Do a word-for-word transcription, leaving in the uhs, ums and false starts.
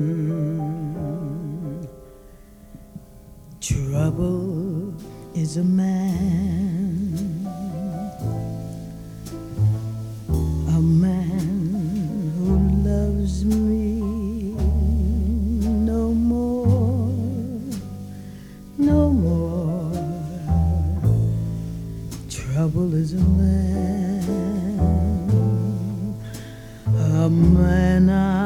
Trouble is a man, a man who loves me no more, no more. Trouble is a man, a man I